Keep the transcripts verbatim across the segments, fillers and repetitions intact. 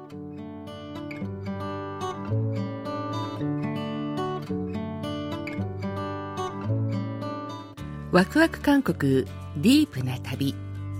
ワクワク韓国ディープな旅。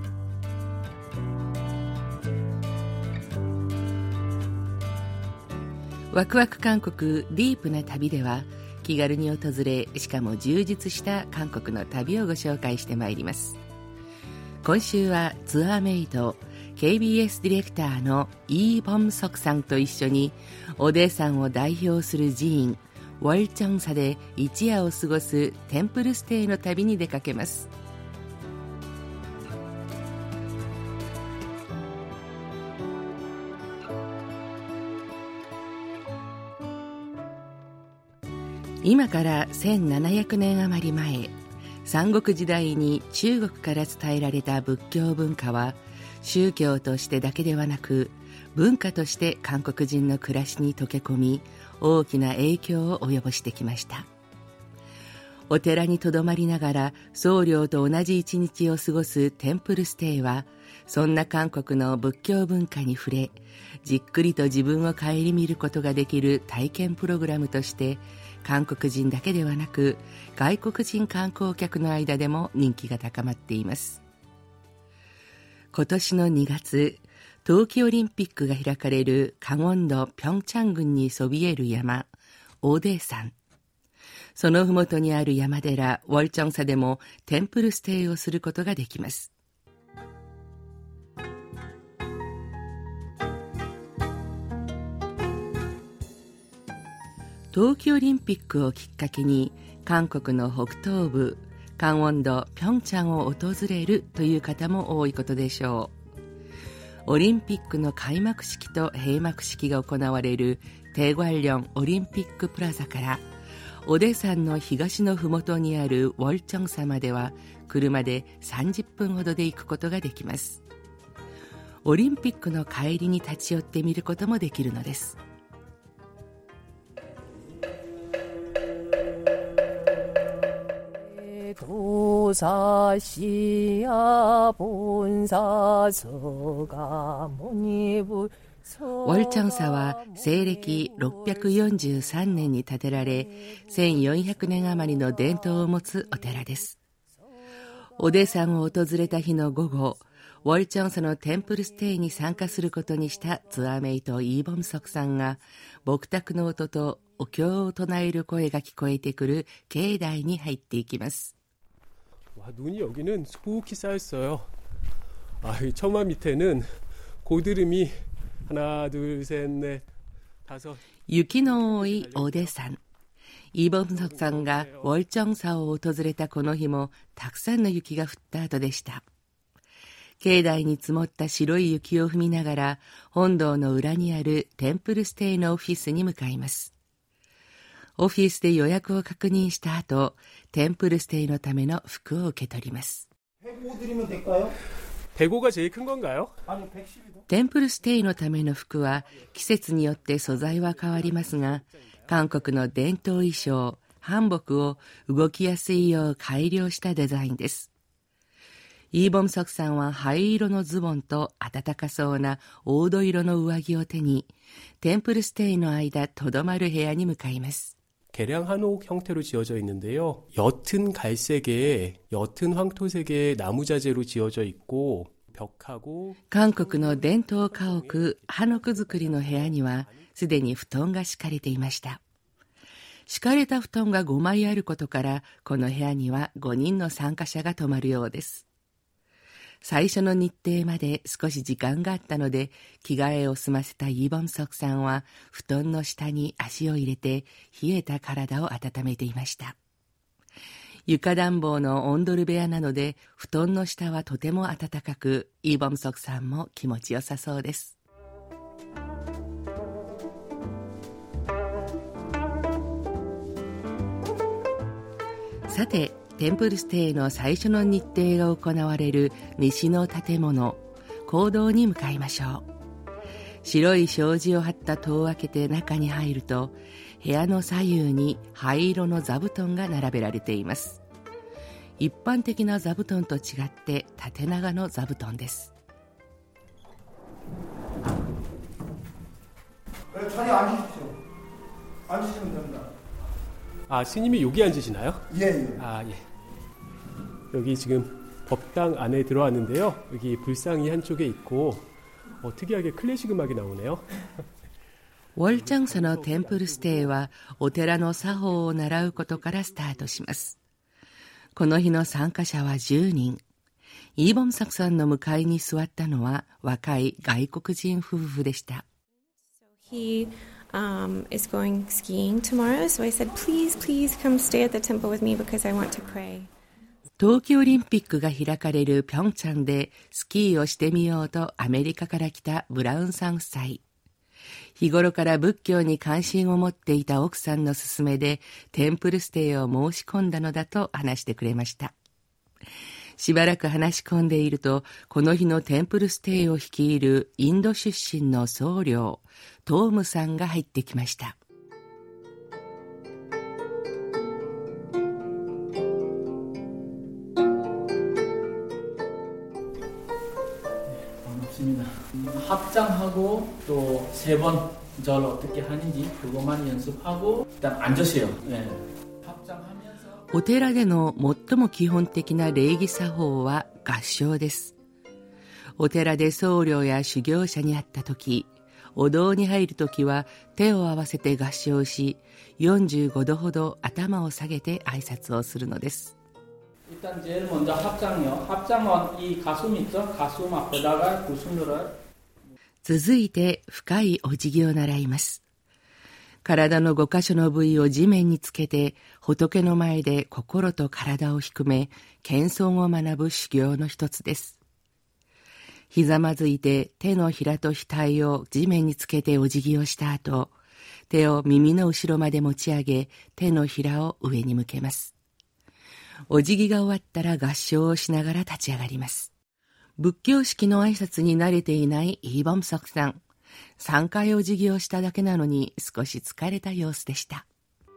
ワクワク韓国ディープな旅では、気軽に訪れ、しかも充実した韓国の旅をご紹介してまいります。今週はツアーメイト ケービーエス ディレクターのイ・ボムソクさんと一緒に、オデーサンを代表する寺院ウォルチョンサで一夜を過ごすテンプルステイの旅に出かけます。今からせんななひゃくねん余り前、三国時代に中国から伝えられた仏教文化は、宗教としてだけではなく文化として韓国人の暮らしに溶け込み、大きな影響を及ぼしてきました。お寺にとどまりながら僧侶と同じ一日を過ごすテンプルステイは、そんな韓国の仏教文化に触れ、じっくりと自分を顧みることができる体験プログラムとして、韓国人だけではなく外国人観光客の間でも人気が高まっています。今年のにがつ、冬季オリンピックが開かれるカンウォンドピョンチャン郡にそびえる山、オデー山。そのふもとにある山寺ウォルチョンサでもテンプルステイをすることができます。冬季オリンピックをきっかけに、韓国の北東部カンウォンドピョンチャンを訪れるという方も多いことでしょう。オリンピックの開幕式と閉幕式が行われるテグァルリョンオリンピックプラザから、オデ山の東のふもとにあるウォルチョンサまでは車でさんじゅっぷんほどで行くことができます。オリンピックの帰りに立ち寄ってみることもできるのです。 도사시야 본사서가 모니부 ウォルチョンサは西暦ろっぴゃくよんじゅうさんねんに建てられ、せんよんひゃくねん余りの伝統を持つお寺です。オデ山を訪れた日の午後、ウォルチョンサのテンプルステイに参加することにしたツアーメイトイ・ボムソクさんが、牧卓の音とお経を唱える声が聞こえてくる境内に入っていきます。 눈이 여기는 소복히 쌓였어요. 아, 이 처마 밑에는 고드름이 하나, 둘, 셋, 넷, 다섯. 雪の多いオデ山。イ・ボムソクさんがウォルチョンサを訪れたこの日も、たくさんの雪が降った後でした。境内に積もった白い雪を踏みながら、本堂の裏にあるテンプルステイのオフィスに向かいます。オフィスで予約を確認した後、テンプルステイのための服を受け取ります。 백오가 제일 큰 건가요? テンプルステイのための服は季節によって素材は変わりますが、韓国の伝統衣装、韓服を動きやすいよう改良したデザインです。イ・ボムソクさんは灰色のズボンと暖かそうな黄土色の上着を手に、テンプルステイの間とどまる部屋に向かいます。 계량 한옥 형태로 지어져 있는데요. 옅은 갈색에 옅은 황토색의 나무 자재로 지어져 있고 벽하고 韓国の伝統家屋ハノク作りの部屋にはすでに布団が敷かれていました。敷かれた布団がごまいあることから、この部屋にはごにんの参加者が泊まるようです。最初の日程まで少し時間があったので、着替えを済ませたイ・ボムソクさんは布団の下に足を入れて冷えた体を温めていました。床暖房のオンドル部屋なので、布団の下はとても暖かく、イ・ボムソクさんも気持ちよさそうです。さて、テンプルステイの最初の日程が行われる西の建物、講堂に向かいましょう。白い障子を張った戸を開けて中に入ると、部屋の左右に灰色の座布団が並べられています。一般的な座布団と違って縦長の座布団です。 자리에 앉으십시오. 앉으시면 됩니다. 아, 스님이 여기 앉으시나요? 예, 예. 아, 예. 여기 지금 법당 안에 들어왔는데요. 여기 불상이 한쪽에 있고 어, 특이하게 클래식 음악이 나오네요. ウォルチャンサのテンプルステイはお寺の作法を習うことからスタートします。この日の参加者はじゅうにん。イーボムサクさんの向かいに座ったのは若い外国人夫婦でした。 He um, is going skiing tomorrow, so I said, please, please come stay at the temple with me because I want to pray. 冬季オリンピックが開かれるピョンチャンでスキーをしてみようとアメリカから来たブラウンさん夫妻。日頃から仏教に関心を持っていた奥さんの勧めでテンプルステイを申し込んだのだと話してくれました。しばらく話し込んでいると、この日のテンプルステイを率いるインド出身の僧侶、トームさんが入ってきました。 합장하고 또 세 번 절 어떻게 하는지 그것만 연습하고 일단 앉으세요. 예. 합장하면서 お寺での最も基本的な礼儀作法は合掌です。お寺で僧侶や修行者に会った時、お堂に入る時は手を合わせて合掌し、よんじゅうごどほど頭を下げて挨拶をするのです。 일단 제일 먼저 합장이요. 합장은 이 가슴 있죠? 가슴 앞에다가 두 손으로 続いて深いお辞儀を習います。体のご箇所の部位を地面につけて仏の前で心と体を低め謙遜を学ぶ修行の一つです。ひざまずいて手のひらと額を地面につけてお辞儀をした後、手を耳の後ろまで持ち上げ手のひらを上に向けます。お辞儀が終わったら合掌をしながら立ち上がります。仏教式の挨拶に慣れていないイーボムソクさん。さんかいお辞儀をしただけなのに少し疲れた様子でした。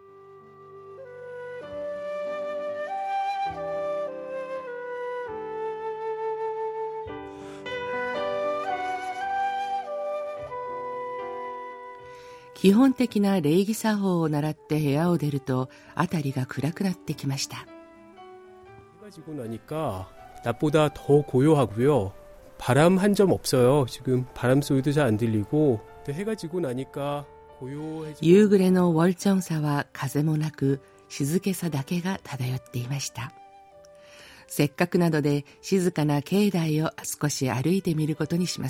基本的な礼儀作法を習って部屋を出ると辺りが暗くなってきました。 해가지고 나니까 낮보다 더 고요하고요. 바람 한 점 없어요. 지금 바람 소리도 잘 안 들리고 해가 지고 나니까 고요해지고 夕暮れのウォルチョンサは風もなく静けさだけが漂っていました。せっかくなので静かな境内を少し歩いてみることにします。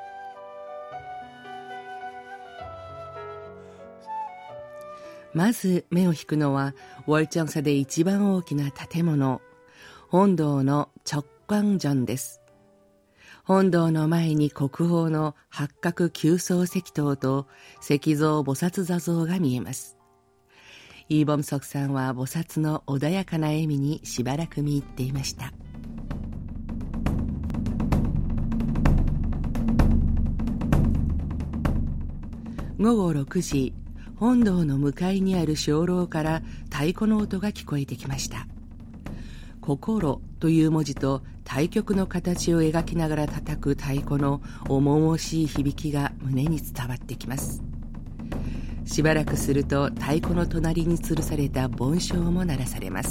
まず目を引くのはウォルチョンサで一番大きな建物、本堂の直観寺です。本堂の前に国宝の八角九層石塔と石像菩薩座像が見えます。イーボムソクさんは菩薩の穏やかな笑みにしばらく見入っていました。午後ろくじ、本堂の向かいにある鐘楼から太鼓の音が聞こえてきました。心という文字と対極の形を描きながら叩く太鼓の重々しい響きが胸に伝わってきます。しばらくすると太鼓の隣に吊るされた梵鐘も鳴らされます。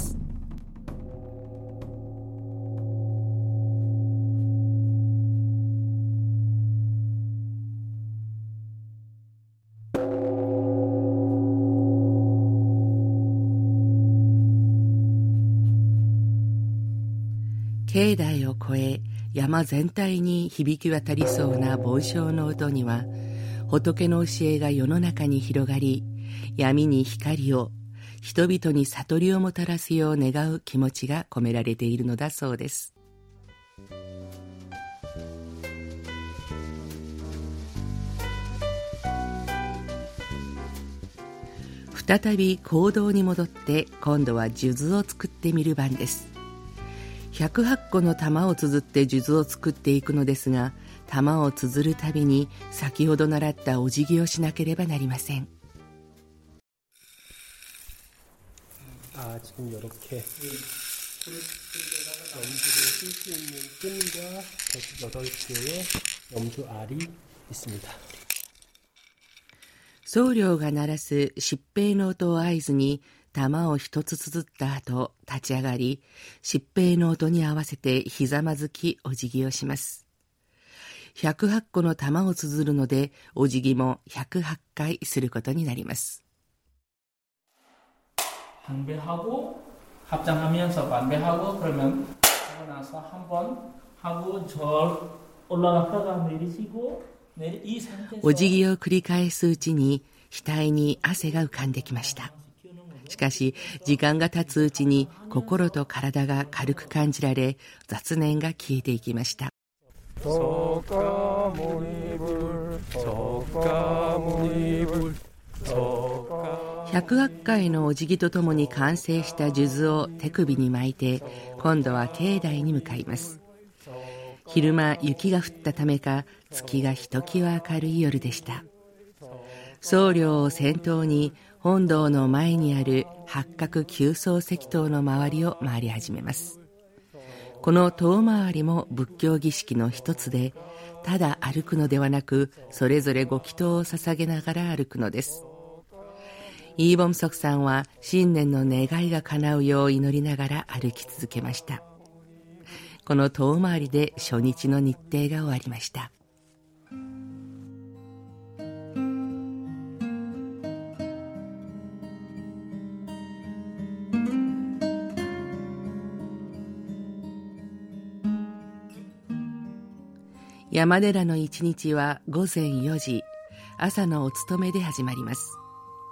境内を越え山全体に響き渡りそうな梵鐘の音には仏の教えが世の中に広がり、闇に光を、人々に悟りをもたらすよう願う気持ちが込められているのだそうです。再び講堂に戻って今度は数珠を作ってみる番です。ひゃくはちこの玉を綴って数珠を作っていくのですが、玉を綴るたびに先ほど習ったお辞儀をしなければなりません。 아, 지금 이렇게 염주를 쓸 수 있는 끈과 여덟 개의 염주 알이 있습니다. 僧侶が鳴らす疾病の音を合図に玉を一つ綴った後、立ち上がり、疾病の音に合わせてひざまずきお辞儀をします。ひゃくはち個の玉を綴るので、お辞儀もひゃくはちかいすることになります。 반배하고 합장하면서 반배하고 그러면 하고 나서 한 번 하고 절 올라갔다가 내리시고 내리 이 상태에서 お辞儀を繰り返すうちに額に汗が浮かんできました。しかし時間が経つうちに心と体が軽く感じられ、雑念が消えていきました。ひゃくはちかいのお辞儀とともに完成した数珠を手首に巻いて、今度は境内に向かいます。昼間雪が降ったためか、月がひときわ明るい夜でした。僧侶を先頭に本堂の前にある八角九層石塔の周りを回り始めます。この遠回りも仏教儀式の一つで、ただ歩くのではなく、それぞれご祈祷を捧げながら歩くのです。イーボムソクさんは新年の願いが叶うよう祈りながら歩き続けました。この遠回りで初日の日程が終わりました。山寺の一日はごぜんよじ、朝のお勤めで始まります。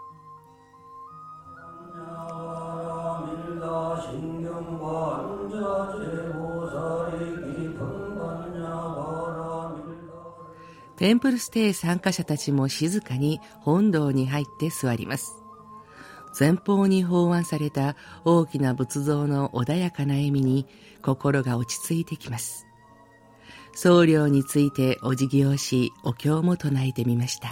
テンプルステイ参加者たちも静かに本堂に入って座ります。前方に奉安された大きな仏像の穏やかな笑みに心が落ち着いてきます。僧侶についてお辞儀をし、お経も唱えてみました。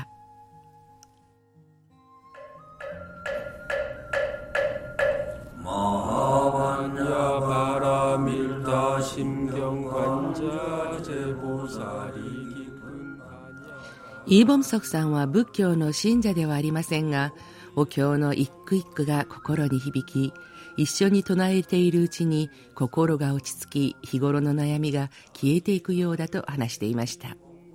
イーボムソクさんは仏教の信者ではありませんが、お経の一句一句が心に響き、一緒に唱えているうちに心が落ち着き、日頃の悩みが消えていくようだと話していました。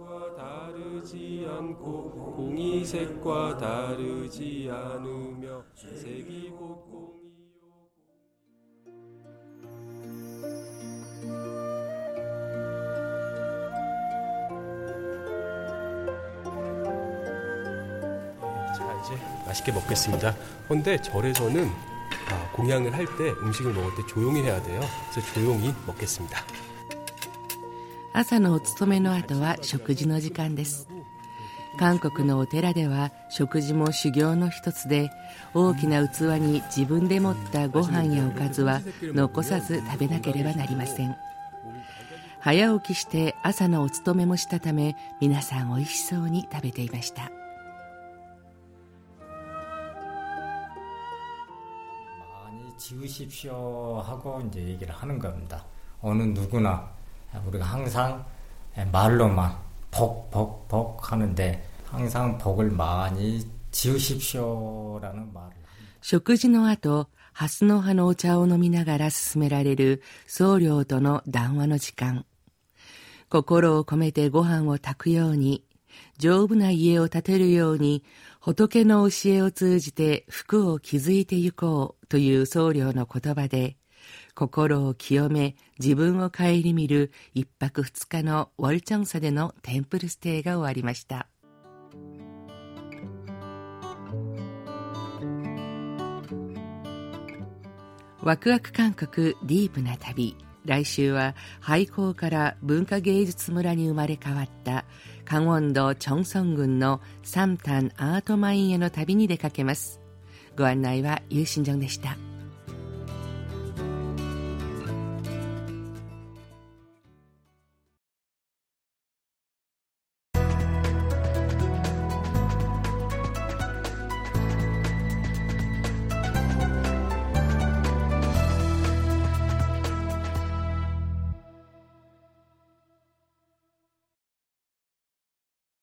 맛있게 먹겠습니다. 그런데 절에서는 아, 공양을 할 때 음식을 먹을 때 조용히 해야 돼요. 그래서 조용히 먹겠습니다. 朝のお勤めの後は食事の時間です。韓国のお寺では食事も修行の一つで、大きな器に自分で盛ったご飯やおかずは残さず食べなければなりません。早起きして朝のお勤めもしたため、皆さんおいしそうに食べていました。 지으십시오 하고 이제 얘기를 하는 겁니다. 어느 누구나 우리가 항상 말로만 복, 복, 복 하는데 항상 복을 많이 지으십시오라는 말을 합니다. 食事の後、ハスの葉のお茶を飲みながら進められる僧侶との談話の時間。心を込めてご飯を炊くように、丈夫な家を建てるように、仏の教えを通じて福を築いてゆこうという僧侶の言葉で、心を清め、自分を顧みる一泊二日のウォルチョンサでのテンプルステイが終わりました。ワクワク韓国ディープな旅。来週は廃校から文化芸術村に生まれ変わった강원도 정성郡の三丹アートマインへの旅に出かけます。ご案内はユーシンジョンでした。